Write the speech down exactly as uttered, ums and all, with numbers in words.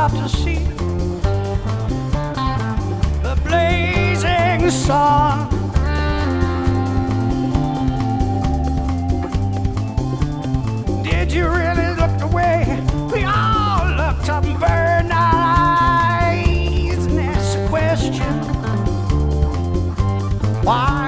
out to see the blazing sun. Did you really look the way we all looked up and burned our eyes and asked the question, why?